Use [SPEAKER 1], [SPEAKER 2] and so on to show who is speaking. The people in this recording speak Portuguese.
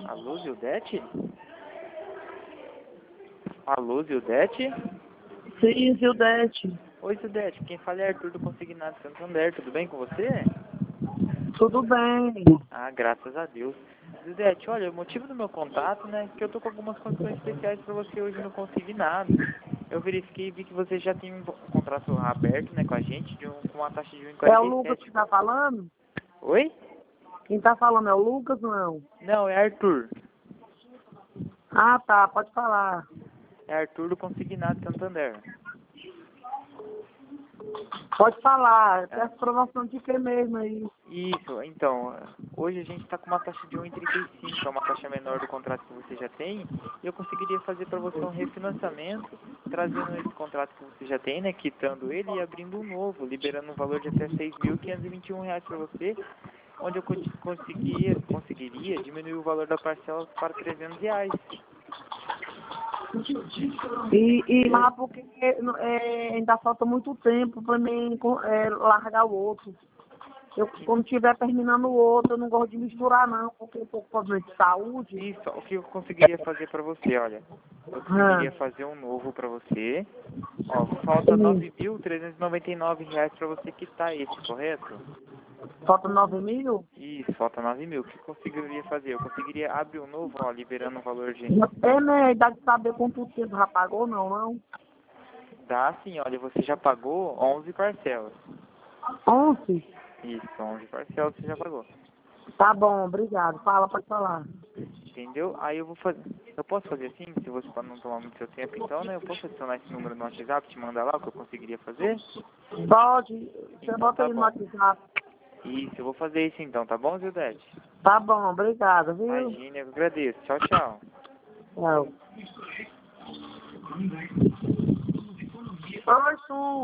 [SPEAKER 1] Alô, Zildete? Alô, Zildete?
[SPEAKER 2] Sim, Zildete.
[SPEAKER 1] Oi, Zildete. Quem fala é Arthur do Consignado Santander. Tudo bem com você?
[SPEAKER 2] Tudo bem.
[SPEAKER 1] Ah, graças a Deus. Zildete, olha, o motivo do meu contato, né, é que eu tô com algumas condições especiais para você hoje no Consignado. Eu verifiquei e vi que você já tem um contrato aberto, né, com a gente, com uma taxa de
[SPEAKER 2] É o Lucas
[SPEAKER 1] 1,47.
[SPEAKER 2] que tá falando?
[SPEAKER 1] Oi?
[SPEAKER 2] Quem tá falando é o Lucas, não?
[SPEAKER 1] Não, é Arthur.
[SPEAKER 2] Ah, tá, pode falar.
[SPEAKER 1] É Arthur do Consignado Santander.
[SPEAKER 2] Pode falar.
[SPEAKER 1] Ah,
[SPEAKER 2] Peço promoção de que mesmo aí?
[SPEAKER 1] isso, então, hoje a gente está com uma taxa de 1,35, é uma taxa menor do contrato que você já tem, e eu conseguiria fazer para você um refinanciamento, trazendo esse contrato que você já tem, né, quitando ele e abrindo um novo, liberando um valor de até R$ 6.521 para você, onde eu conseguiria diminuir o valor da parcela para R$ 300.
[SPEAKER 2] Mas porque ainda falta muito tempo pra mim largar o outro. Eu, quando estiver terminando o outro, eu não gosto de misturar não, porque eu tô com problema de saúde.
[SPEAKER 1] Isso, o que eu conseguiria fazer para você, olha, eu conseguiria
[SPEAKER 2] Ah,
[SPEAKER 1] fazer um novo para você. Ó, falta R$ 9.399 para você quitar esse, correto?
[SPEAKER 2] falta 9.000?
[SPEAKER 1] Isso, falta 9.000. O que eu conseguiria fazer? Eu conseguiria abrir um novo, ó, liberando um valor de...
[SPEAKER 2] É, né? Dá de saber quanto tempo já pagou, não?
[SPEAKER 1] Dá sim, olha, você já pagou 11 parcelas.
[SPEAKER 2] 11?
[SPEAKER 1] Isso, 11 parcelas você já pagou.
[SPEAKER 2] Tá bom, obrigado. Pode falar.
[SPEAKER 1] Entendeu? Aí eu vou fazer... Eu posso fazer assim, se você para não tomar muito seu tempo, então, né? Eu posso adicionar esse número no WhatsApp, te mandar lá o que eu conseguiria fazer?
[SPEAKER 2] Pode, você
[SPEAKER 1] Então
[SPEAKER 2] bota
[SPEAKER 1] tá
[SPEAKER 2] aí no
[SPEAKER 1] bom.
[SPEAKER 2] WhatsApp.
[SPEAKER 1] Isso, eu vou fazer isso então, tá bom, Zildete?
[SPEAKER 2] Tá bom, obrigado, viu?
[SPEAKER 1] Imagina, eu agradeço. Tchau, tchau.
[SPEAKER 2] Tchau. Oi, Su.